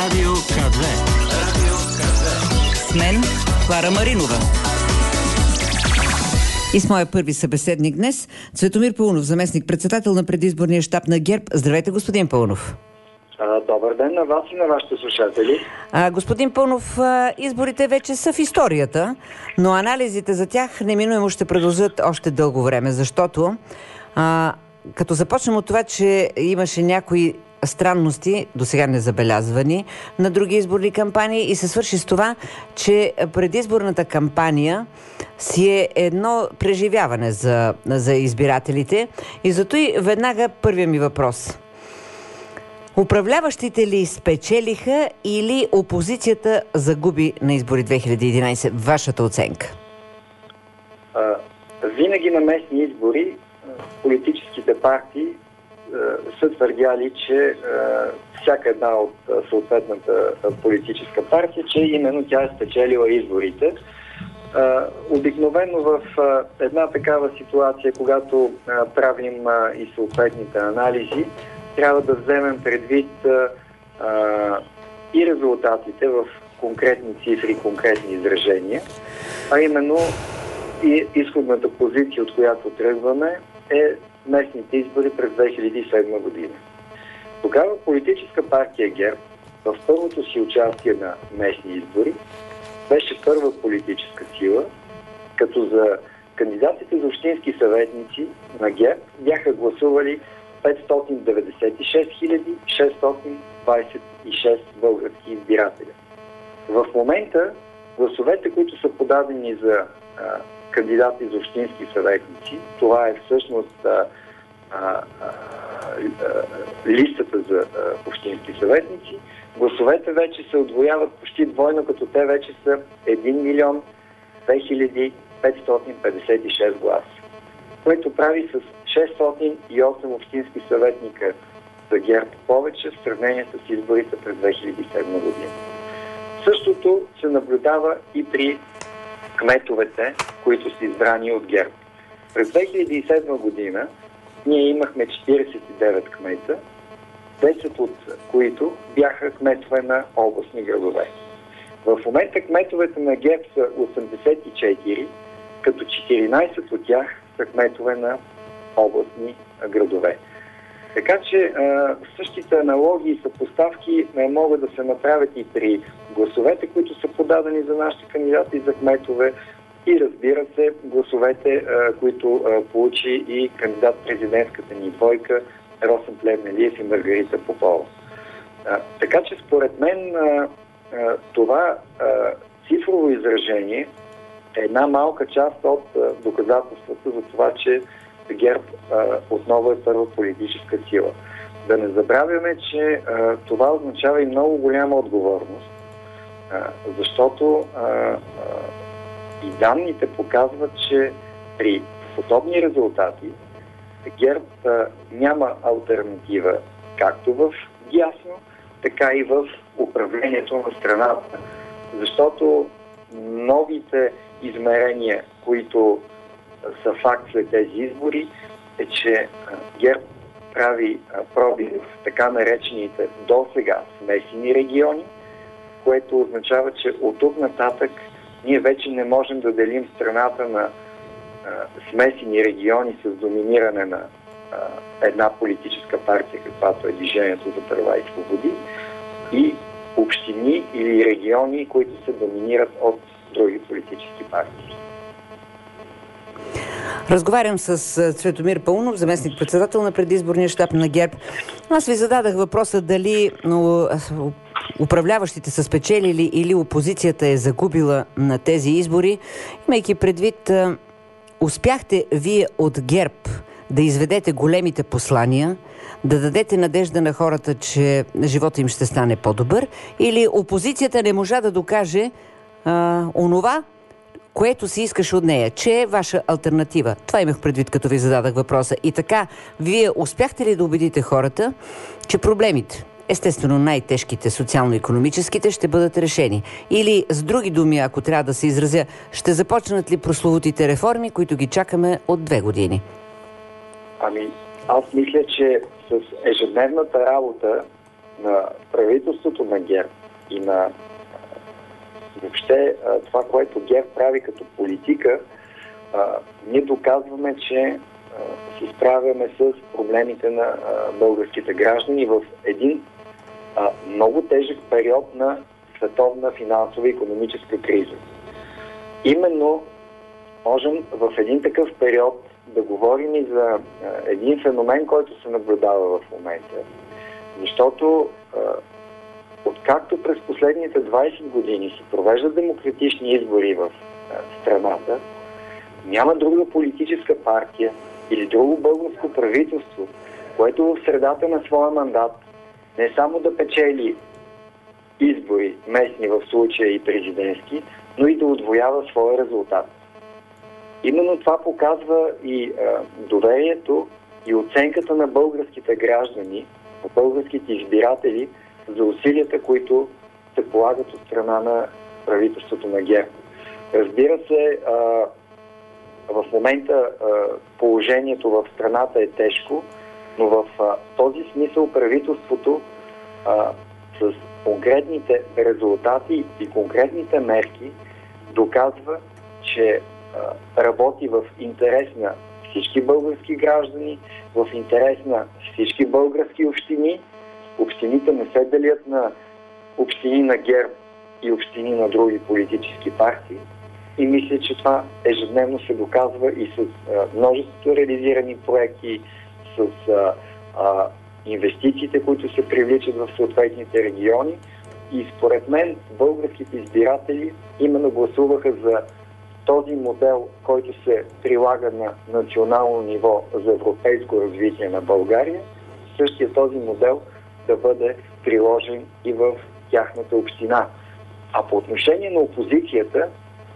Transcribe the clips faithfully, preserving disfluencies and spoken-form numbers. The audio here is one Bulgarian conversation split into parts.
Радио КА две. Радио КА две. С мен Клара Маринова. И с моя първи събеседник днес Цветомир Паунов, заместник-председател на предизборния щаб на ГЕРБ. Здравейте, господин Паунов. Добър ден на вас и на вашите слушатели. А, господин Паунов, изборите вече са в историята, но анализите за тях неминуемо ще продължат още дълго време, защото а, като започнем от това, че имаше някои странности, до сега незабелязвани, на други изборни кампании и се свърши с това, че предизборната кампания си е едно преживяване за, за избирателите. И зато и веднага първият ми въпрос. Управляващите ли спечелиха или опозицията загуби на избори две хиляди и единадесет? Вашата оценка? А, винаги на местни избори политическите партии са твърдяли, че всяка една от съответната политическа партия, че именно тя е спечелила изборите. Обикновено в една такава ситуация, когато правим и съответните анализи, трябва да вземем предвид и резултатите в конкретни цифри, конкретни изражения, а именно и изходната позиция, от която тръгваме, е местните избори през две хиляди и седма година. Тогава политическа партия ГЕРБ в първото си участие на местни избори беше първа политическа сила, като за кандидатите за общински съветници на ГЕРБ бяха гласували петстотин деветдесет и шест хиляди шестстотин двадесет и шест български избиратели. В момента гласовете, които са подадени за а, кандидати за общински съветници, това е всъщност а, а, а, листата за а, общински съветници, гласовете вече се отвояват почти двойно, като те вече са един милион две хиляди петстотин петдесет и шест гласа, което прави с шестстотин и осем общински съветника за ГЕРБ повече в сравнение с изборите през две хиляди и седма година. Същото се наблюдава и при кметовете, които са избрани от ГЕРБ. През две хиляди и седма година ние имахме четиридесет и девет кмета, десет от които бяха кметове на областни градове. В момента кметовете на ГЕРБ са осемдесет и четири, като четиринадесет от тях са кметове на областни градове. Така че а, същите аналогии и съпоставки а, могат да се направят и при гласовете, които са подадени за нашите кандидати за кметове, и разбира се гласовете, а, които а, получи и кандидат-президентската ни двойка Росен Плевнелиев и Маргарита Попова. А, така че според мен а, а, това а, цифрово изражение е една малка част от а, доказателствата за това, че ГЕРБ а, отново е първа политическа сила. Да не забравяме, че а, това означава и много голяма отговорност, а, защото а, а, и данните показват, че при подобни резултати ГЕРБ а, няма алтернатива както в дясно, така и в управлението на страната. Защото новите измерения, които са факт след тези избори, е, че ГЕРБ прави проби в така наречените до сега смесени региони, което означава, че от тук нататък ние вече не можем да делим страната на а, смесени региони с доминиране на а, една политическа партия, каквато е Движението за права и свободи, и общини или региони, които се доминират от други политически партии. Разговарям с Цветомир Паунов, заместник-председател на предизборния щаб на ГЕРБ. Аз ви зададах въпроса дали управляващите са спечелили или опозицията е загубила на тези избори. Имайки предвид, успяхте вие от ГЕРБ да изведете големите послания, да дадете надежда на хората, че живота им ще стане по-добър, или опозицията не можа да докаже а, онова, което си искаш от нея, че е ваша алтернатива. Това имах предвид, като ви зададах въпроса. И така, вие успяхте ли да убедите хората, че проблемите, естествено най-тежките социално-икономическите, ще бъдат решени? Или, с други думи, ако трябва да се изразя, ще започнат ли прословутите реформи, които ги чакаме от две години? Ами, аз мисля, че с ежедневната работа на правителството на ГЕРБ и на въобще това, което ГЕРБ прави като политика, ние доказваме, че се справяме с проблемите на българските граждани в един много тежък период на световна финансова и икономическа криза. Именно можем в един такъв период да говорим и за един феномен, който се наблюдава в момента. Защото откакто през последните двайсет години се провеждат демократични избори в страната, няма друга политическа партия или друго българско правителство, което в средата на своя мандат не само да печели избори, местни в случая и президентски, но и да отвоява своя резултат. Именно това показва и а, доверието и оценката на българските граждани, на българските избиратели за усилията, които се полагат от страна на правителството на ГЕРБ. Разбира се, а, в момента а, положението в страната е тежко, но в а, този смисъл правителството а, с конкретните резултати и конкретните мерки доказва, че а, работи в интерес на всички български граждани, в интерес на всички български общини. Общините не се делят на общини на ГЕРБ и общини на други политически партии. И мисля, че това ежедневно се доказва и с а, множеството реализирани проекти, с а, а, инвестициите, които се привличат в съответните региони. И според мен българските избиратели именно гласуваха за този модел, който се прилага на национално ниво за европейско развитие на България, същия този модел да бъде приложен и в тяхната община. А по отношение на опозицията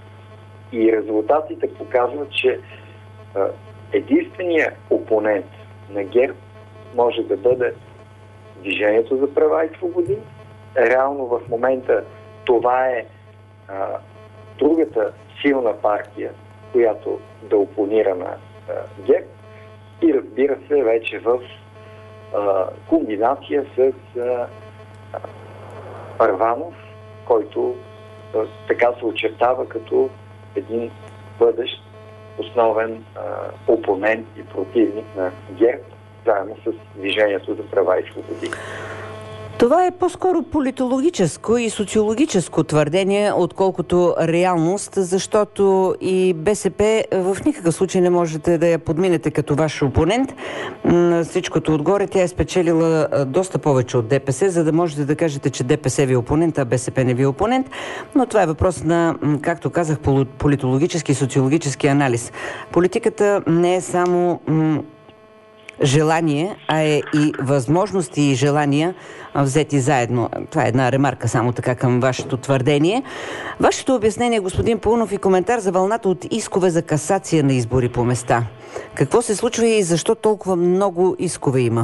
и резултатите показват, че единственият опонент на ГЕРБ може да бъде Движението за права и свободи. Реално в момента това е а, другата силна партия, която да опонира на а, ГЕРБ и разбира се вече в а, комбинация с а, а, Първанов, който а, така се очертава като един бъдещ основен а, опонент и противник на ГЕРБ, заедно с Движението за права и свободи. Това е по-скоро политологическо и социологическо твърдение, отколкото реалност, защото и БСП в никакъв случай не можете да я подминете като ваш опонент. Всичкото отгоре тя е спечелила доста повече от ДПС, за да можете да кажете, че ДПС ви е опонент, а БСП не ви е опонент. Но това е въпрос на, както казах, политологически и социологически анализ. Политиката не е само желание, а е и възможности и желания взети заедно. Това е една ремарка само така към вашето твърдение. Вашето обяснение, господин Паунов, и коментар за вълната от искове за касация на избори по места. Какво се случва и защо толкова много искове има?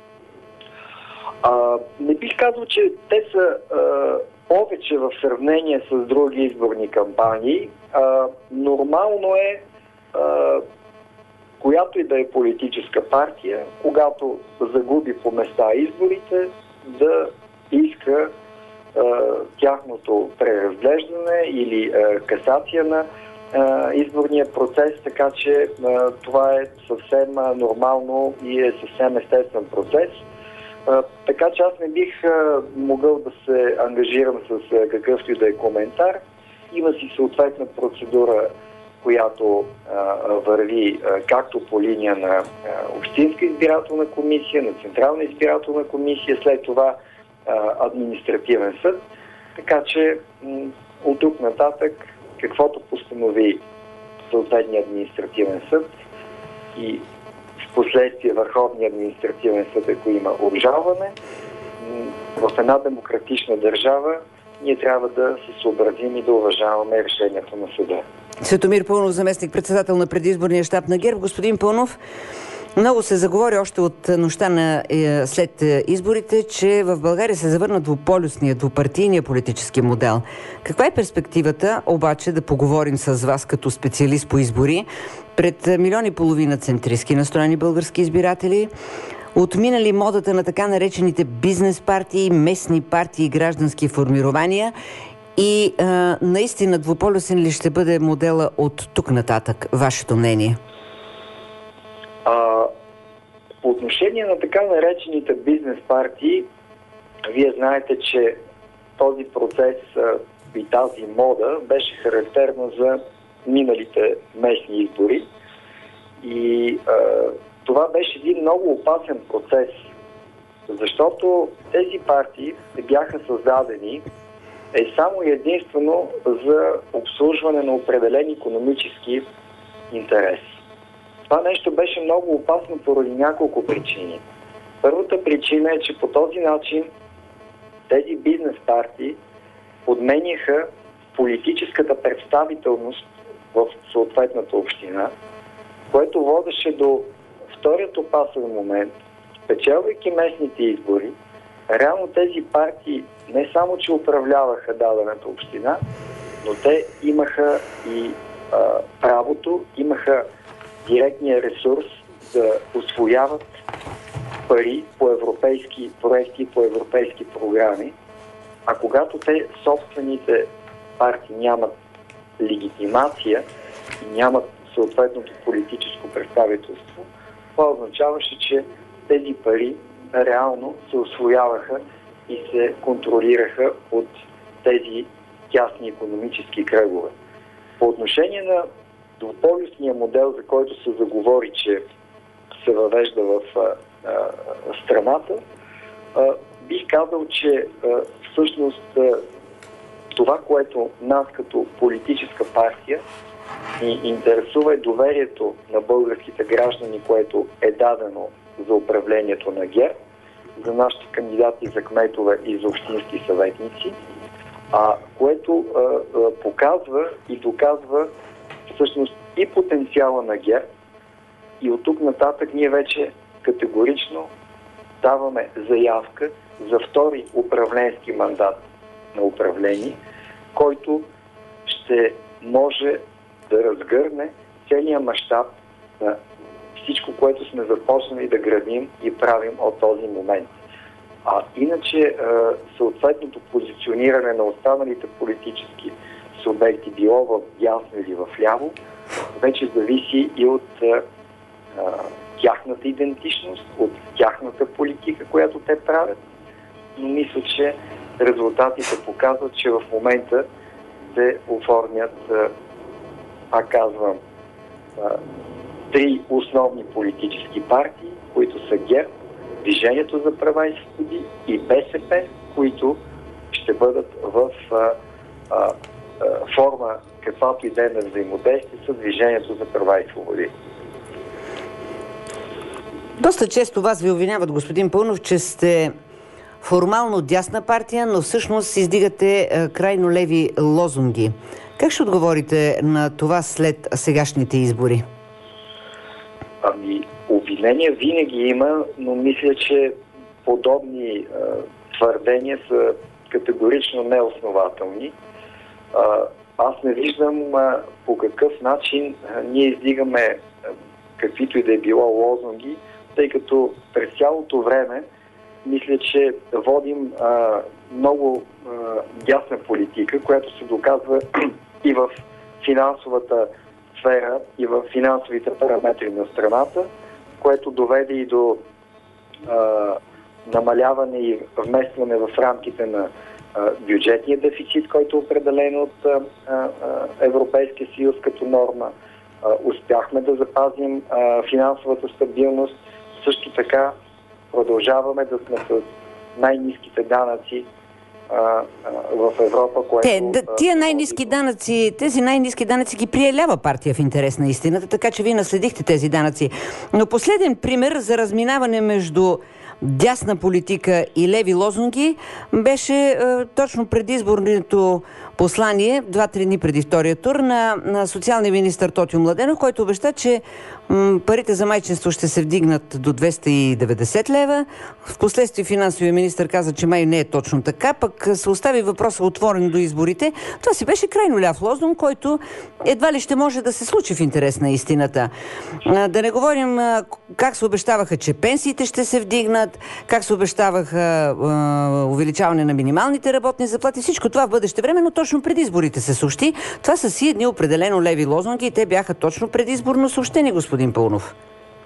А, не бих казал, че те са а, повече в сравнение с други изборни кампании. А, нормално е а, която и да е политическа партия, когато загуби по места изборите, да иска а, тяхното преразглеждане или а, касация на а, изборния процес, така че а, това е съвсем а, нормално и е съвсем естествен процес. А, така че аз не бих а, могъл да се ангажирам с а, какъвто и да е коментар. Има си съответна процедура, която а, върви а, както по линия на а, Общинска избирателна комисия, на Централна избирателна комисия, след това а, административен съд. Така че м- от тук нататък, каквото постанови съответния административен съд и в последствие Върховния административен съд, ако има обжалване, м- в една демократична държава ние трябва да се съобразим и да уважаваме решението на съда. Светомир Паунов, заместник-председател на предизборния щаб на ГЕРБ. Господин Паунов, много се заговори още от нощта на, е, след изборите, че в България се завърна двуполюсния, двупартийния политически модел. Каква е перспективата обаче да поговорим с вас като специалист по избори пред милиони и половина центристки настроени български избиратели, отминали модата на така наречените бизнес партии, местни партии и граждански формирования и а, наистина двуполюсен ли ще бъде модела от тук нататък? Вашето мнение? А, по отношение на така наречените бизнес партии, вие знаете, че този процес и тази мода беше характерна за миналите местни избори. И а, това беше един много опасен процес, защото тези партии бяха създадени е само и единствено за обслужване на определени икономически интереси. Това нещо беше много опасно поради няколко причини. Първата причина е, че по този начин тези бизнес партии подменяха политическата представителност в съответната община, което водеше до вторият опасен момент. Спечелвайки местните избори, реално тези партии не само, че управляваха дадената община, но те имаха и а, правото, имаха директния ресурс да усвояват пари по европейски проекти, по европейски програми. А когато те, собствените партии, нямат легитимация и нямат съответното политическо представителство, това означаваше, че тези пари реално се усвояваха и се контролираха от тези тясни икономически кръгове. По отношение на двуполюсния модел, за който се заговори, че се въвежда в а, а, страната, а, бих казал, че а, всъщност а, това, което нас като политическа партия ни интересува, е доверието на българските граждани, което е дадено за управлението на ГЕРБ, за нашите кандидати за кметове и за общински съветници, а, което а, а, показва и доказва всъщност и потенциала на ГЕРБ, и от тук нататък ние вече категорично даваме заявка за втори управленски мандат на управление, който ще може да разгърне целия мащаб на всичко, което сме започнали да градим и правим от този момент. А иначе съответното позициониране на останалите политически субекти, било в дясно или в ляво, вече зависи и от а, тяхната идентичност, от тяхната политика, която те правят. Но мисля, че резултатите показват, че в момента се оформят, а, пак казвам, а, три основни политически партии, които са ГЕРБ, Движението за права и свободи и БСП, които ще бъдат в а, а, форма, каквато и да е на взаимодействие с Движението за права и свободи. Доста често вас ви обвиняват, господин Паунов, че сте формално дясна партия, но всъщност издигате крайно леви лозунги. Как ще отговорите на това след сегашните избори? Ами, обвинения винаги има, но мисля, че подобни е, твърдения са категорично неоснователни. А, аз не виждам а, по какъв начин а, ние издигаме а, каквито и да е било лозунги, тъй като през цялото време мисля, че водим а, много а, ясна политика, която се доказва и в финансовата сфера, и в финансовите параметри на страната, което доведе и до а, намаляване и вместване в рамките на бюджетния дефицит, който е определен от а, а, Европейския съюз като норма. А, успяхме да запазим а, финансовата стабилност. Също така продължаваме да сме с най-ниските данъци а, а, в Европа, което... Те, да, тия най-ниски данъци, тези най-ниски данъци ги приелява партия в интерес на истината, така че вие наследихте тези данъци. Но последен пример за разминаване между дясна политика и леви лозунги беше е, точно предизборното послание, два-три дни преди втория тур, на, на социалния министър Тотю Младенов, който обеща, че Парите за майчинство ще се вдигнат до двеста и деветдесет лева. Впоследствие финансовия министър каза, че май не е точно така, пък се остави въпроса отворен до изборите. Това си беше крайно ляв лозунг, който едва ли ще може да се случи в интерес на истината. Да не говорим как се обещаваха, че пенсиите ще се вдигнат, как се обещаваха увеличаване на минималните работни заплати. Всичко това в бъдеще време, но точно преди изборите се съобщи. Това са си едни определено леви лозунги и те бяха точно предизборно съобщени, господин Паунов.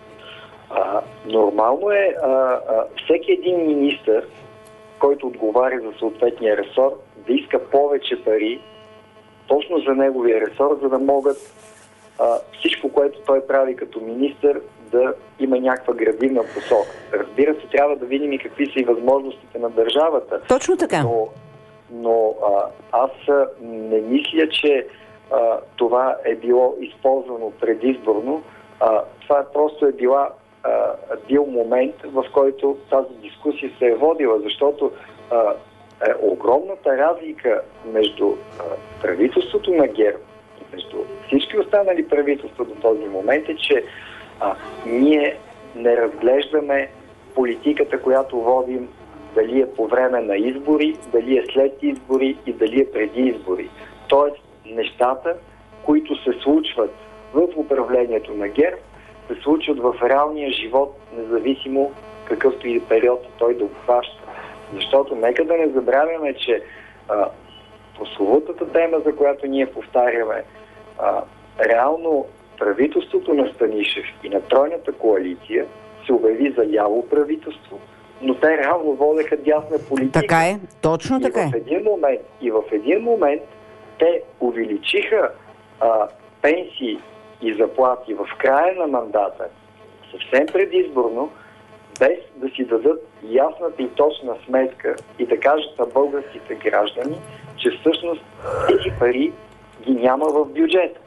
А, нормално е а, а, всеки един министър, който отговаря за съответния ресор, да иска повече пари точно за неговия ресор, за да могат а, всичко, което той прави като министър, да има някаква градивна посока. Разбира се, трябва да видим и какви са и възможностите на държавата. Точно така. Но, но а, аз не мисля, че а, това е било използвано предизборно. А, това просто е била а, бил момент, в който тази дискусия се е водила, защото а, е огромната разлика между а, правителството на ГЕРБ и между всички останали правителства до този момент е, че а, ние не разглеждаме политиката, която водим, дали е по време на избори, дали е след избори и дали е преди избори. Тоест, нещата, които се случват в управлението на ГЕРБ, се случват в реалния живот, независимо какъвто и период той да обхваща. Защото нека да не забравяме, че а, прословутата тема, за която ние повтаряме, а, реално правителството на Станишев и на тройната коалиция се обяви за ляво правителство, но те реално водеха дясна политика. Така е, точно така е. В един момент, и в един момент те увеличиха а, пенсии и заплати в края на мандата, съвсем предизборно, без да си дадат ясната и точна сметка и да кажат на българските граждани, че всъщност тези пари ги няма в бюджета.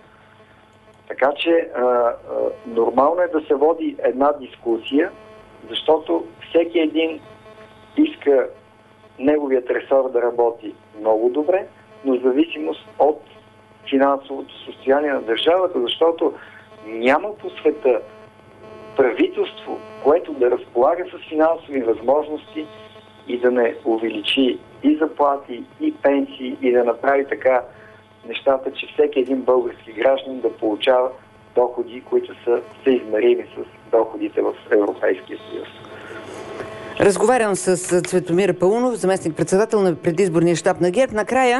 Така че а, а, нормално е да се води една дискусия, защото всеки един иска неговият ресор да работи много добре, но в зависимост от финансовото състояние на държавата, защото няма по света правителство, което да разполага с финансови възможности и да не увеличи и заплати, и пенсии, и да направи така нещата, че всеки един български гражданин да получава доходи, които са съизмерими с доходите в Европейския съюз. Разговарям с Цветомир Паунов, заместник-председател на предизборния щаб на ГЕРБ. Накрая,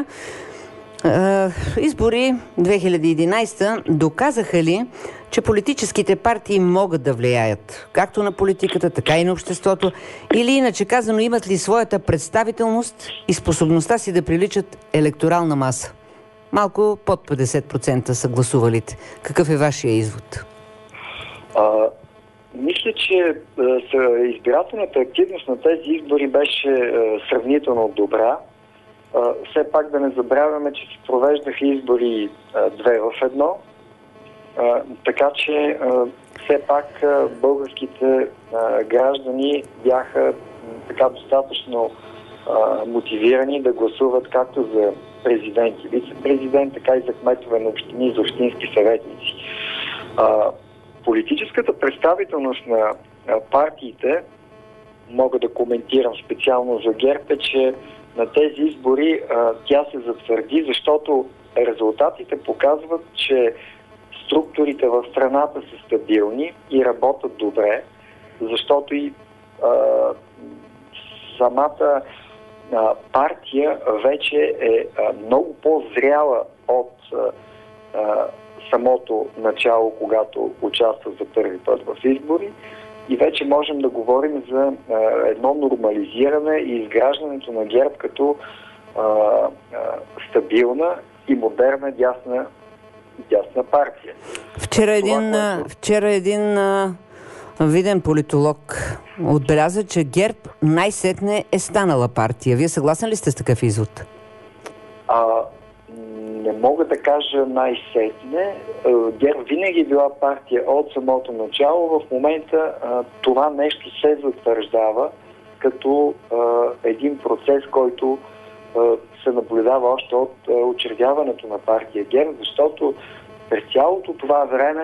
е, избори две хиляди и единадесета доказаха ли, че политическите партии могат да влияят както на политиката, така и на обществото? Или иначе казано, имат ли своята представителност и способността си да привличат електорална маса? Малко под петдесет процента са гласувалите. Какъв е вашия извод? А, мисля, че а, избирателната активност на тези избори беше а, сравнително добра. А, все пак да не забравяме, че се провеждаха избори а, две в едно. А, така че а, все пак а, българските а, граждани бяха така достатъчно а, мотивирани да гласуват както за президент и вице-президент, така и за кметове на общини, за общински съветници. А, политическата представителност на а, партиите, мога да коментирам специално за ГЕРБ, е, че на тези избори а, тя се затвърди, защото резултатите показват, че структурите в страната са стабилни и работят добре, защото и а, самата а, партия вече е а, много по-зряла от а, а, самото начало, когато участва за първи път в избори, и вече можем да говорим за а, едно нормализиране и изграждането на ГЕРБ като а, а, стабилна и модерна дясна дясна партия. Вчера един, Това, което... вчера един а, виден политолог отбеляза, че ГЕРБ най-сетне е станала партия. Вие съгласен ли сте с такъв извод? А, не мога да кажа най-сетне. ГЕРБ винаги е била партия от самото начало. В момента а, това нещо се затвърждава като а, един процес, който а, се наблюдава още от а, учредяването на партия ГЕРБ, защото през цялото това време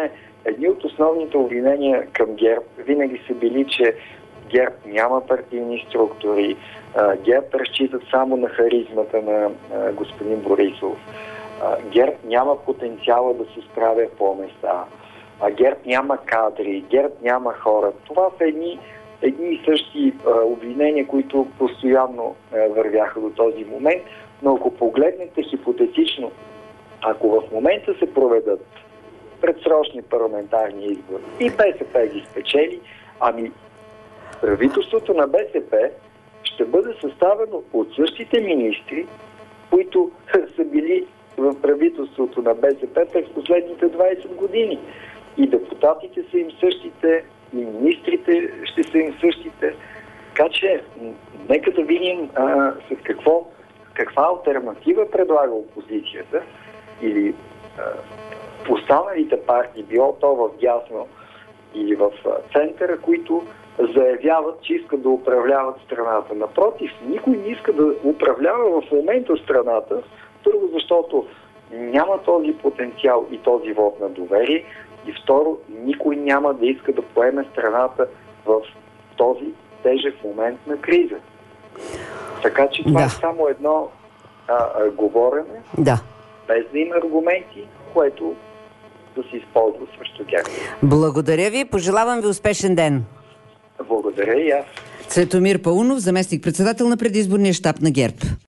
едни от основните обвинения към ГЕРБ винаги са били, че ГЕРБ няма партийни структури, ГЕРБ разчитат само на харизмата на господин Борисов, ГЕРБ няма потенциала да се справя по места, ГЕРБ няма кадри, ГЕРБ няма хора. Това са едни, едни и същи обвинения, които постоянно вървяха до този момент, но ако погледнете хипотетично, ако в момента се проведат предсрочни парламентарни избори и БСП ги спечели, ами правителството на БСП ще бъде съставено от същите министри, които са били в правителството на БСП през последните двайсет години. И депутатите са им същите, и министрите ще са им същите. Така че, нека да видим а, с какво, каква алтернатива предлага опозицията или а, останалите партии, било то в дясно или в центъра, които заявяват, че искат да управляват страната. Напротив, никой не иска да управлява в момента страната, първо защото няма този потенциал и този вод на доверие, и второ, никой няма да иска да поеме страната в този тежък момент на криза. Така че това да. е само едно а, а, говорене, да. без да има аргументи, което да се използва срещу ГЕРБ. Благодаря ви, пожелавам ви успешен ден. Благодаря и аз. Цветомир Паунов, заместник-председател на предизборния щаб на ГЕРБ.